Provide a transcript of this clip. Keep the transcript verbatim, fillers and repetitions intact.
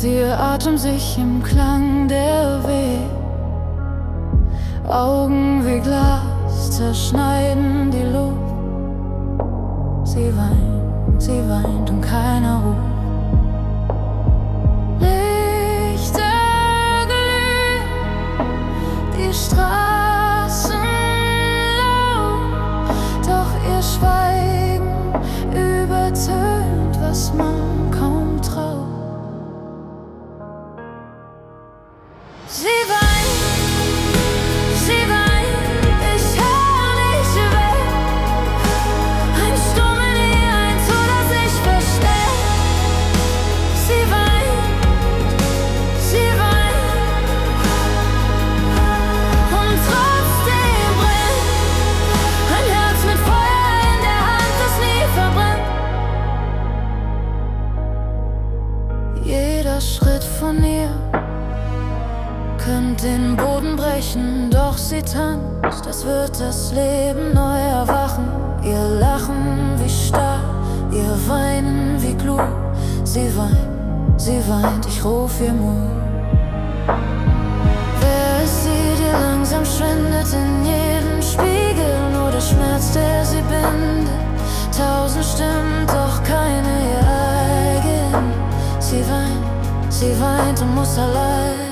ihr Atem sich im Klang der Weh. Augen wie Glas zerschneiden die Luft. Sie weint, sie weint und keiner ruft. Lichter glühen, die Straßen laut, doch ihr Schweigen übertönt, was man kaum traut. Sie weint, sie weint, ich hör nicht weg. Ein Sturm in ihr, ein Tor, das ich versteck. Sie weint, sie weint, und trotzdem brennt ein Herz mit Feuer in der Hand, das nie verbrennt. Jeder Schritt von ihr könnte den Boden brechen, doch sie tanzt, als wird das Leben neu erwachen. Ihr Lachen wie Stahl, ihr Weinen wie Glut. Sie weint, sie weint, ich ruf ihr Mut. Wer ist sie, die langsam schwindet in jedem Spiegel? Nur der Schmerz, der sie bindet. Tausend Stimmen, doch keine ihr eigen. Sie weint, sie weint und muss allein